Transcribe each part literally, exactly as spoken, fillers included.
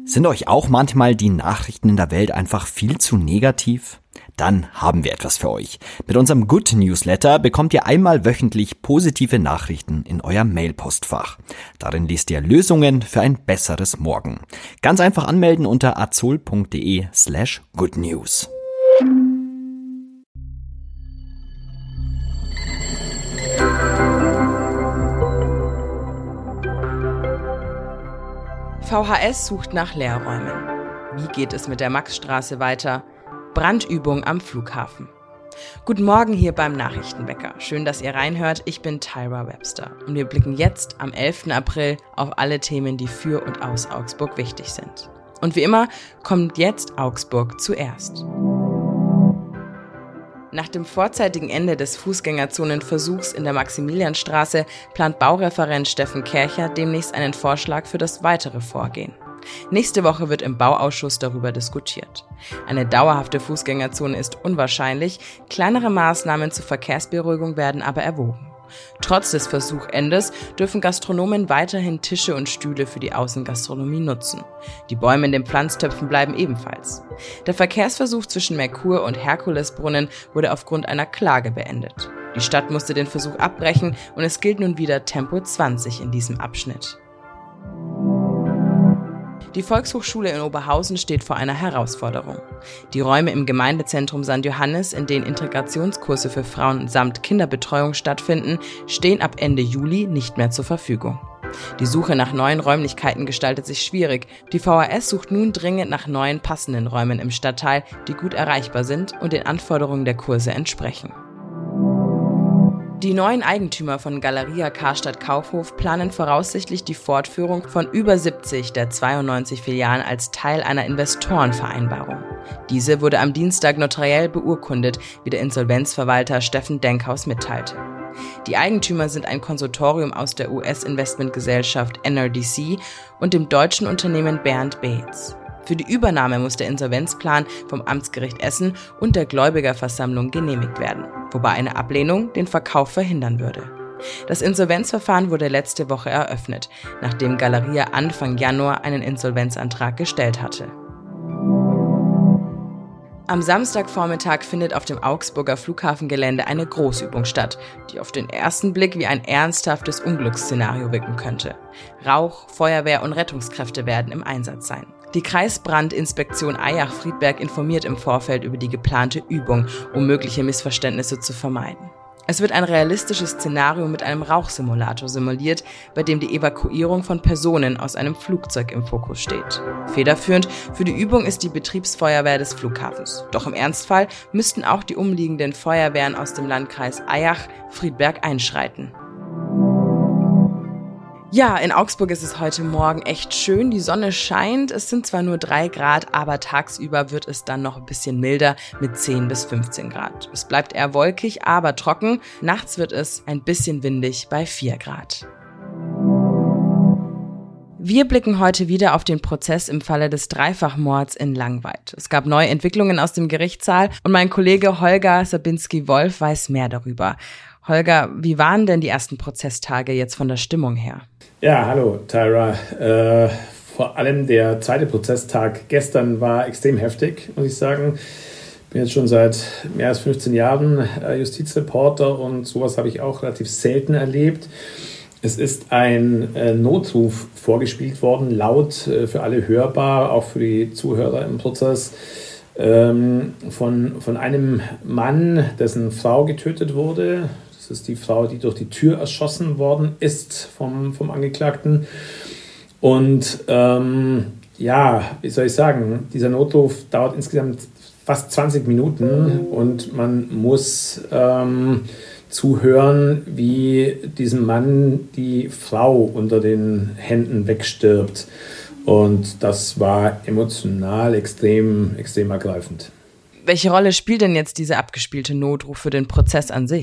Sind euch auch manchmal die Nachrichten in der Welt einfach viel zu negativ? Dann haben wir etwas für euch. Mit unserem Good Newsletter bekommt ihr einmal wöchentlich positive Nachrichten in euer Mailpostfach. Darin liest ihr Lösungen für ein besseres Morgen. Ganz einfach anmelden unter azol.de slash goodnews. V H S sucht nach Leerräumen. Wie geht es mit der Maxstraße weiter? Brandübung am Flughafen. Guten Morgen hier beim Nachrichtenwecker. Schön, dass ihr reinhört. Ich bin Tyra Webster und wir blicken jetzt am elften April auf alle Themen, die für und aus Augsburg wichtig sind. Und wie immer kommt jetzt Augsburg zuerst. Nach dem vorzeitigen Ende des Fußgängerzonenversuchs in der Maximilianstraße plant Baureferent Steffen Kercher demnächst einen Vorschlag für das weitere Vorgehen. Nächste Woche wird im Bauausschuss darüber diskutiert. Eine dauerhafte Fußgängerzone ist unwahrscheinlich, kleinere Maßnahmen zur Verkehrsberuhigung werden aber erwogen. Trotz des Versuchendes dürfen Gastronomen weiterhin Tische und Stühle für die Außengastronomie nutzen. Die Bäume in den Pflanztöpfen bleiben ebenfalls. Der Verkehrsversuch zwischen Merkur und Herkulesbrunnen wurde aufgrund einer Klage beendet. Die Stadt musste den Versuch abbrechen und es gilt nun wieder Tempo zwanzig in diesem Abschnitt. Die Volkshochschule in Oberhausen steht vor einer Herausforderung. Die Räume im Gemeindezentrum Sankt Johannes, in denen Integrationskurse für Frauen samt Kinderbetreuung stattfinden, stehen ab Ende Juli nicht mehr zur Verfügung. Die Suche nach neuen Räumlichkeiten gestaltet sich schwierig. Die V H S sucht nun dringend nach neuen passenden Räumen im Stadtteil, die gut erreichbar sind und den Anforderungen der Kurse entsprechen. Die neuen Eigentümer von Galeria Karstadt Kaufhof planen voraussichtlich die Fortführung von über siebzig der zweiundneunzig Filialen als Teil einer Investorenvereinbarung. Diese wurde am Dienstag notariell beurkundet, wie der Insolvenzverwalter Steffen Denkhaus mitteilte. Die Eigentümer sind ein Konsortium aus der U S-Investmentgesellschaft N R D C und dem deutschen Unternehmen Bernd Beetz. Für die Übernahme muss der Insolvenzplan vom Amtsgericht Essen und der Gläubigerversammlung genehmigt werden, wobei eine Ablehnung den Verkauf verhindern würde. Das Insolvenzverfahren wurde letzte Woche eröffnet, nachdem Galeria Anfang Januar einen Insolvenzantrag gestellt hatte. Am Samstagvormittag findet auf dem Augsburger Flughafengelände eine Großübung statt, die auf den ersten Blick wie ein ernsthaftes Unglücksszenario wirken könnte. Rauch, Feuerwehr und Rettungskräfte werden im Einsatz sein. Die Kreisbrandinspektion Eyach-Friedberg informiert im Vorfeld über die geplante Übung, um mögliche Missverständnisse zu vermeiden. Es wird ein realistisches Szenario mit einem Rauchsimulator simuliert, bei dem die Evakuierung von Personen aus einem Flugzeug im Fokus steht. Federführend für die Übung ist die Betriebsfeuerwehr des Flughafens. Doch im Ernstfall müssten auch die umliegenden Feuerwehren aus dem Landkreis Eyach-Friedberg einschreiten. Ja, in Augsburg ist es heute Morgen echt schön, die Sonne scheint, es sind zwar nur drei Grad, aber tagsüber wird es dann noch ein bisschen milder mit zehn bis fünfzehn Grad. Es bleibt eher wolkig, aber trocken, nachts wird es ein bisschen windig bei vier Grad. Wir blicken heute wieder auf den Prozess im Falle des Dreifachmords in Langweid. Es gab neue Entwicklungen aus dem Gerichtssaal und mein Kollege Holger Sabinski-Wolf weiß mehr darüber. Holger, wie waren denn die ersten Prozesstage jetzt von der Stimmung her? Ja, hallo Tyra. Äh, vor allem der zweite Prozesstag gestern war extrem heftig, muss ich sagen. Ich bin jetzt schon seit mehr als fünfzehn Jahren äh, Justizreporter und sowas habe ich auch relativ selten erlebt. Es ist ein äh, Notruf vorgespielt worden, laut, äh, für alle hörbar, auch für die Zuhörer im Prozess, ähm, von, von einem Mann, dessen Frau getötet wurde. Das ist die Frau, die durch die Tür erschossen worden ist vom, vom Angeklagten. Und ähm, ja, wie soll ich sagen, dieser Notruf dauert insgesamt fast zwanzig Minuten und man muss ähm, zuhören, wie diesem Mann die Frau unter den Händen wegstirbt. Und das war emotional extrem, extrem ergreifend. Welche Rolle spielt denn jetzt dieser abgespielte Notruf für den Prozess an sich?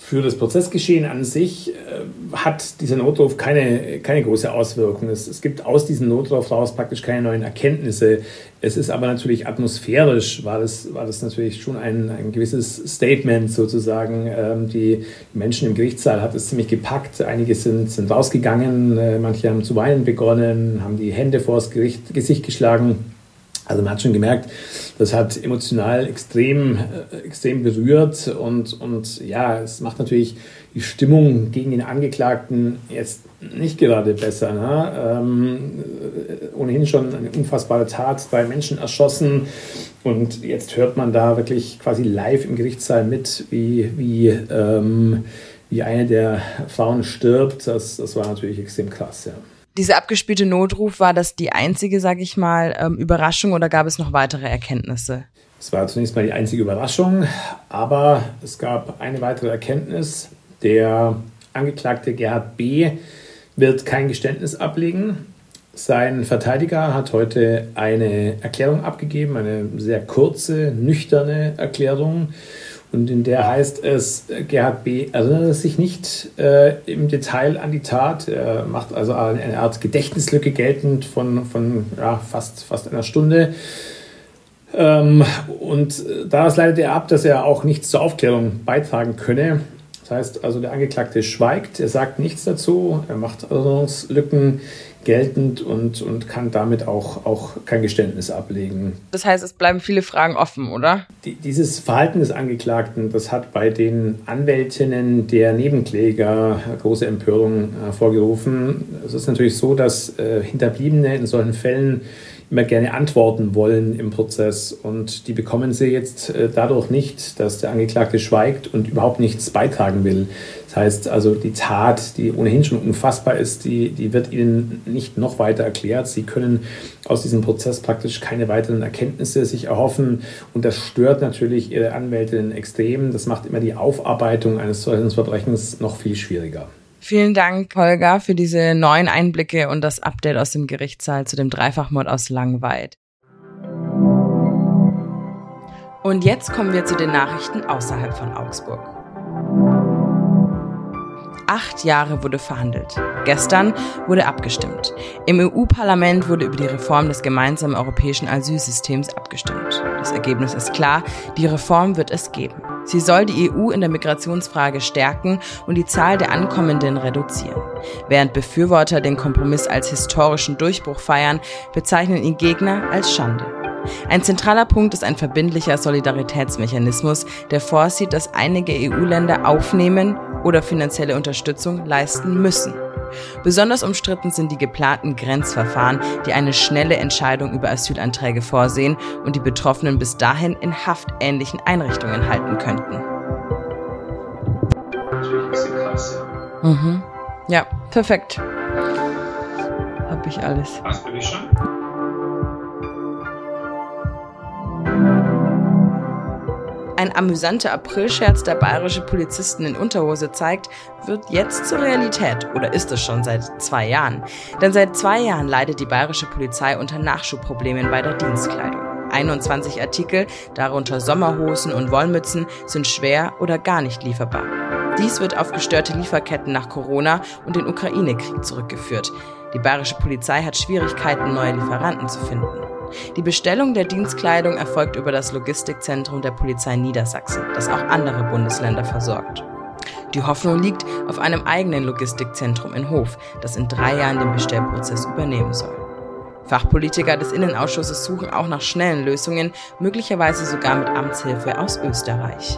Für das Prozessgeschehen an sich äh, hat dieser Notruf keine, keine große Auswirkung. Es, es gibt aus diesem Notruf raus praktisch keine neuen Erkenntnisse. Es ist aber natürlich atmosphärisch, war das, war das natürlich schon ein, ein gewisses Statement sozusagen. Ähm, die Menschen im Gerichtssaal hat es ziemlich gepackt. Einige sind, sind rausgegangen, äh, manche haben zu weinen begonnen, haben die Hände vors Gericht, Gesicht geschlagen. Also man hat schon gemerkt, das hat emotional extrem, äh, extrem berührt und, und ja, es macht natürlich die Stimmung gegen den Angeklagten jetzt nicht gerade besser. Ne? Ähm, ohnehin schon eine unfassbare Tat, zwei Menschen erschossen und jetzt hört man da wirklich quasi live im Gerichtssaal mit, wie, wie, ähm, wie eine der Frauen stirbt. Das, das war natürlich extrem krass, ja. Dieser abgespielte Notruf, war das die einzige, sage ich mal, ähm, Überraschung oder gab es noch weitere Erkenntnisse? Es war zunächst mal die einzige Überraschung, aber es gab eine weitere Erkenntnis. Der Angeklagte Gerhard B. wird kein Geständnis ablegen. Sein Verteidiger hat heute eine Erklärung abgegeben, eine sehr kurze, nüchterne Erklärung. Und in der heißt es, Gerhard B. erinnert sich nicht äh, im Detail an die Tat. Er macht also eine Art Gedächtnislücke geltend von, von ja, fast, fast einer Stunde. Ähm, und daraus leitet er ab, dass er auch nichts zur Aufklärung beitragen könne. Das heißt also, der Angeklagte schweigt, er sagt nichts dazu, er macht Erinnerungslücken geltend und, und kann damit auch, auch kein Geständnis ablegen. Das heißt, es bleiben viele Fragen offen, oder? Die, dieses Verhalten des Angeklagten, das hat bei den Anwältinnen der Nebenkläger große Empörung hervorgerufen. Es ist natürlich so, dass äh, Hinterbliebene in solchen Fällen immer gerne antworten wollen im Prozess und die bekommen sie jetzt äh, dadurch nicht, dass der Angeklagte schweigt und überhaupt nichts beitragen will. Das heißt also, die Tat, die ohnehin schon unfassbar ist, die, die wird ihnen nicht noch weiter erklärt. Sie können aus diesem Prozess praktisch keine weiteren Erkenntnisse sich erhoffen und das stört natürlich ihre Anwältinnen extrem. Das macht immer die Aufarbeitung eines solchen Verbrechens noch viel schwieriger. Vielen Dank, Holger, für diese neuen Einblicke und das Update aus dem Gerichtssaal zu dem Dreifachmord aus Langweid. Und jetzt kommen wir zu den Nachrichten außerhalb von Augsburg. Acht Jahre wurde verhandelt. Gestern wurde abgestimmt. Im E U-Parlament wurde über die Reform des gemeinsamen europäischen Asylsystems abgestimmt. Das Ergebnis ist klar, die Reform wird es geben. Sie soll die E U in der Migrationsfrage stärken und die Zahl der Ankommenden reduzieren. Während Befürworter den Kompromiss als historischen Durchbruch feiern, bezeichnen ihn Gegner als Schande. Ein zentraler Punkt ist ein verbindlicher Solidaritätsmechanismus, der vorsieht, dass einige E U-Länder aufnehmen oder finanzielle Unterstützung leisten müssen. Besonders umstritten sind die geplanten Grenzverfahren, die eine schnelle Entscheidung über Asylanträge vorsehen und die Betroffenen bis dahin in haftähnlichen Einrichtungen halten könnten. Natürlich ein bisschen krass, ja. Mhm. Ja, perfekt. Hab ich alles. Was bin ich schon? Ein amüsanter Aprilscherz, der bayerische Polizisten in Unterhose zeigt, wird jetzt zur Realität oder ist es schon seit zwei Jahren. Denn seit zwei Jahren leidet die bayerische Polizei unter Nachschubproblemen bei der Dienstkleidung. einundzwanzig Artikel, darunter Sommerhosen und Wollmützen, sind schwer oder gar nicht lieferbar. Dies wird auf gestörte Lieferketten nach Corona und den Ukraine-Krieg zurückgeführt. Die bayerische Polizei hat Schwierigkeiten, neue Lieferanten zu finden. Die Bestellung der Dienstkleidung erfolgt über das Logistikzentrum der Polizei Niedersachsen, das auch andere Bundesländer versorgt. Die Hoffnung liegt auf einem eigenen Logistikzentrum in Hof, das in drei Jahren den Bestellprozess übernehmen soll. Fachpolitiker des Innenausschusses suchen auch nach schnellen Lösungen, möglicherweise sogar mit Amtshilfe aus Österreich.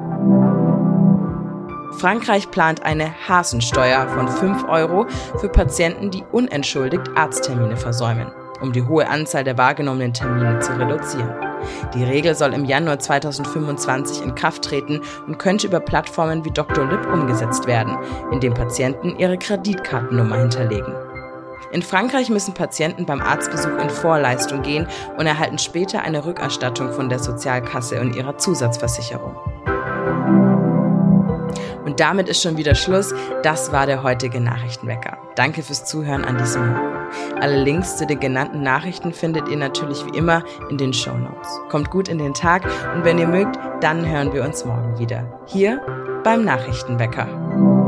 Frankreich plant eine Hasensteuer von fünf Euro für Patienten, die unentschuldigt Arzttermine versäumen, um die hohe Anzahl der wahrgenommenen Termine zu reduzieren. Die Regel soll im Januar zweitausendfünfundzwanzig in Kraft treten und könnte über Plattformen wie Doktor Lip umgesetzt werden, indem Patienten ihre Kreditkartennummer hinterlegen. In Frankreich müssen Patienten beim Arztbesuch in Vorleistung gehen und erhalten später eine Rückerstattung von der Sozialkasse und ihrer Zusatzversicherung. Und damit ist schon wieder Schluss. Das war der heutige Nachrichtenwecker. Danke fürs Zuhören an diesem Morgen. Alle Links zu den genannten Nachrichten findet ihr natürlich wie immer in den Shownotes. Kommt gut in den Tag und wenn ihr mögt, dann hören wir uns morgen wieder. Hier beim Nachrichtenwecker.